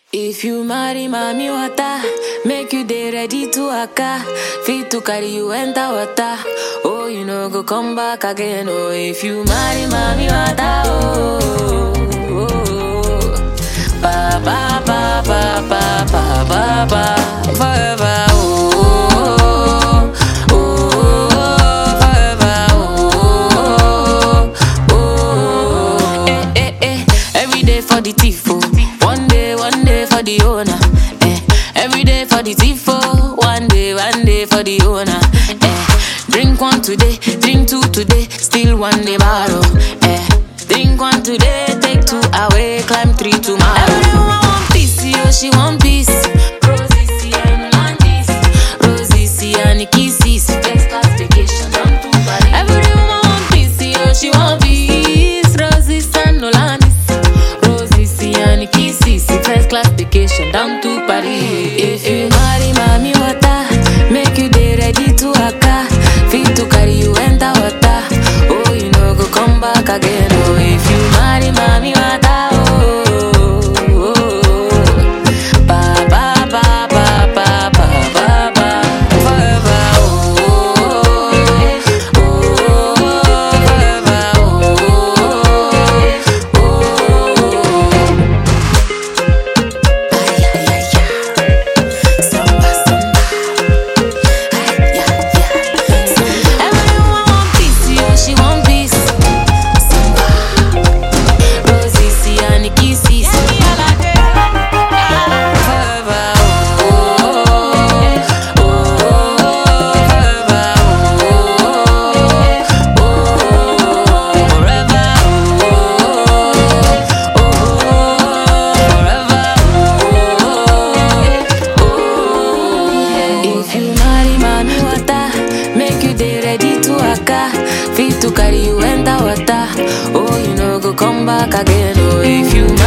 If you marry mommy water, make you dey ready to waka. Fit to carry you enter water. Oh, you know go come back again. Oh, if you marry mommy water, oh, oh, oh. Ba ba ba ba ba ba ba ba forever. Oh, oh, oh, forever. Oh, oh, oh. Eh, eh, eh. Every day for the thief. Oh. One day for the owner. Every day for the thief. Oh. One day for the owner. Drink one today, drink two today, still one day borrow. Drink one today, take two away, climb three tomorrow. Everyone want peace, yo, she want peace. Rosie, see, and Landis. Rosie, see, and kisses. First class vacation, down to Paris. Everyone want peace, yo, she want peace. Rosie, and Landis. Rosie, see, and kisses. First class vacation, down to Paris. If you marry mommy water, make you dey ready to waka. Fit to carry you enter water. Oh, you know go come back again. Oh, if you marry mommy water. Oh, oh, oh. Ba ba ba ba ba ba ba ba forever. Oh, oh, oh, forever. Oh, oh, ay, ay, ay, ay. Samba, samba. Ay, yeah, yeah. Everyone want peace, yo, she want peace. Samba. Rosie, see, and kisses. Forever. Oh, oh, oh, forever. Oh, oh, forever. Oh, oh, forever. If you marry mommy water, make you dey ready to waka. Fit to carry you enter water. Oh, you know go come back again. Oh, if you